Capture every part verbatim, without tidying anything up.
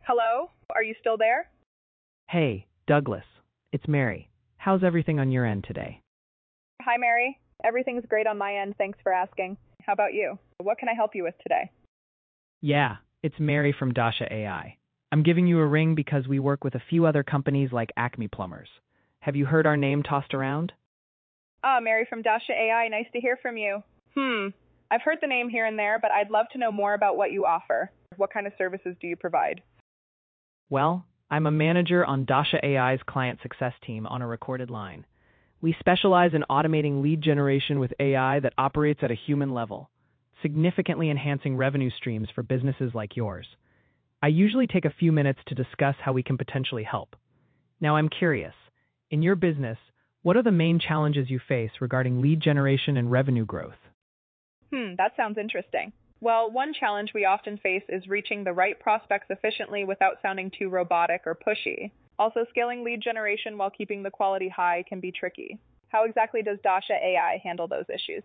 Hello? Are you still there? Hey, Douglas. It's Mary. How's everything on your end today? Hi, Mary. Everything's great on my end. Thanks for asking. How about you? What can I help you with today? Yeah, it's Mary from Dasha A I. I'm giving you a ring because we work with a few other companies like Acme Plumbers. Have you heard our name tossed around? Ah, Mary from Dasha A I. Nice to hear from you. Hmm. I've heard the name here and there, but I'd love to know more about what you offer. What kind of services do you provide? Well, I'm a manager on Dasha A I's client success team on a recorded line. We specialize in automating lead generation with A I that operates at a human level, significantly enhancing revenue streams for businesses like yours. I usually take a few minutes to discuss how we can potentially help. Now, I'm curious, in your business, what are the main challenges you face regarding lead generation and revenue growth? Hmm, that sounds interesting. Well, one challenge we often face is reaching the right prospects efficiently without sounding too robotic or pushy. Also, scaling lead generation while keeping the quality high can be tricky. How exactly does Dasha A I handle those issues?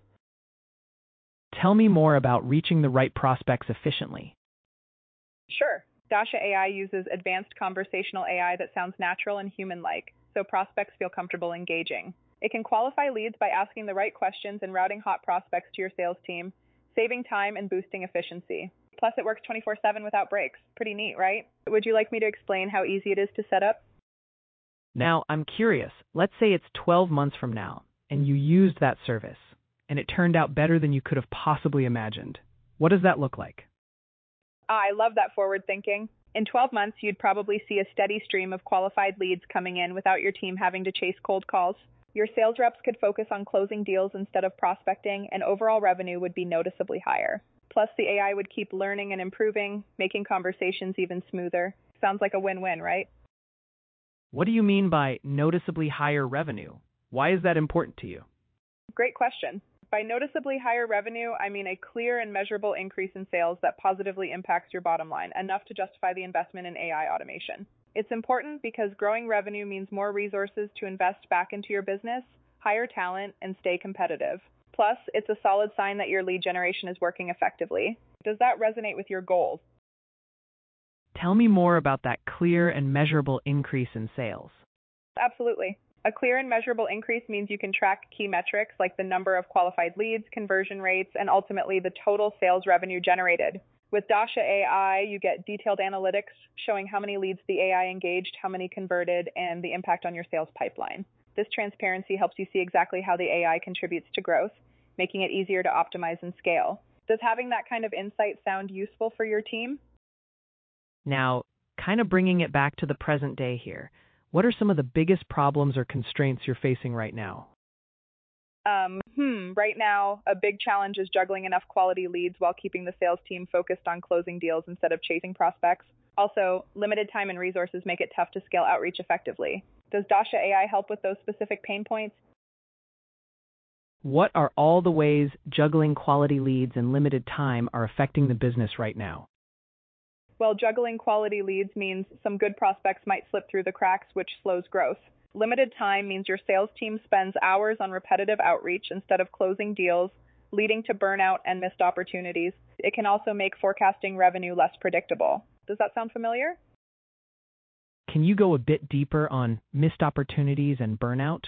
Tell me more about reaching the right prospects efficiently. Sure. Dasha A I uses advanced conversational A I that sounds natural and human-like, so prospects feel comfortable engaging. It can qualify leads by asking the right questions and routing hot prospects to your sales team, saving time and boosting efficiency. Plus, it works twenty-four seven without breaks. Pretty neat, right? Would you like me to explain how easy it is to set up? Now, I'm curious. Let's say it's twelve months from now, and you used that service, and it turned out better than you could have possibly imagined. What does that look like? Ah, I love that forward thinking. In twelve months, you'd probably see a steady stream of qualified leads coming in without your team having to chase cold calls. Your sales reps could focus on closing deals instead of prospecting, and overall revenue would be noticeably higher. Plus, the A I would keep learning and improving, making conversations even smoother. Sounds like a win-win, right? What do you mean by noticeably higher revenue? Why is that important to you? Great question. By noticeably higher revenue, I mean a clear and measurable increase in sales that positively impacts your bottom line, enough to justify the investment in A I automation. It's important because growing revenue means more resources to invest back into your business, hire talent, and stay competitive. Plus, it's a solid sign that your lead generation is working effectively. Does that resonate with your goals? Tell me more about that clear and measurable increase in sales. Absolutely. A clear and measurable increase means you can track key metrics like the number of qualified leads, conversion rates, and ultimately the total sales revenue generated. With Dasha A I, you get detailed analytics showing how many leads the A I engaged, how many converted, and the impact on your sales pipeline. This transparency helps you see exactly how the A I contributes to growth, making it easier to optimize and scale. Does having that kind of insight sound useful for your team? Now, kind of bringing it back to the present day here, what are some of the biggest problems or constraints you're facing right now? Um, hmm, right now, a big challenge is juggling enough quality leads while keeping the sales team focused on closing deals instead of chasing prospects. Also, limited time and resources make it tough to scale outreach effectively. Does Dasha A I help with those specific pain points? What are all the ways juggling quality leads and limited time are affecting the business right now? Well, juggling quality leads means some good prospects might slip through the cracks, which slows growth. Limited time means your sales team spends hours on repetitive outreach instead of closing deals, leading to burnout and missed opportunities. It can also make forecasting revenue less predictable. Does that sound familiar? Can you go a bit deeper on missed opportunities and burnout?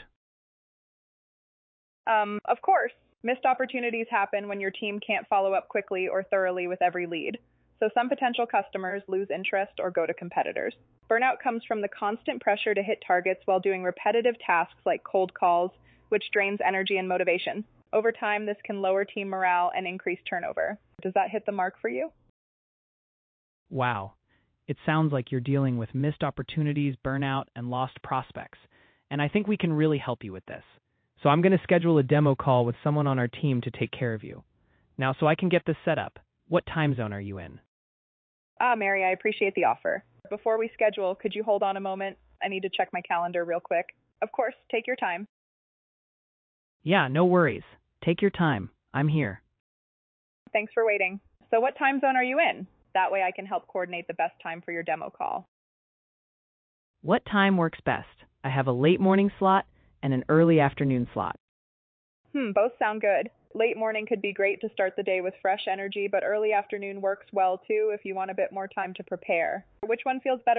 Um, of course, missed opportunities happen when your team can't follow up quickly or thoroughly with every lead. So some potential customers lose interest or go to competitors. Burnout comes from the constant pressure to hit targets while doing repetitive tasks like cold calls, which drains energy and motivation. Over time, this can lower team morale and increase turnover. Does that hit the mark for you? Wow. It sounds like you're dealing with missed opportunities, burnout, and lost prospects. And I think we can really help you with this. So I'm going to schedule a demo call with someone on our team to take care of you. Now, so I can get this set up, what time zone are you in? Ah, Mary, I appreciate the offer. Before we schedule, could you hold on a moment? I need to check my calendar real quick. Of course, take your time. Yeah, no worries. Take your time. I'm here. Thanks for waiting. So what time zone are you in? That way I can help coordinate the best time for your demo call. What time works best? I have a late morning slot and an early afternoon slot. Hmm, both sound good. Late morning could be great to start the day with fresh energy, but early afternoon works well too if you want a bit more time to prepare. Which one feels better?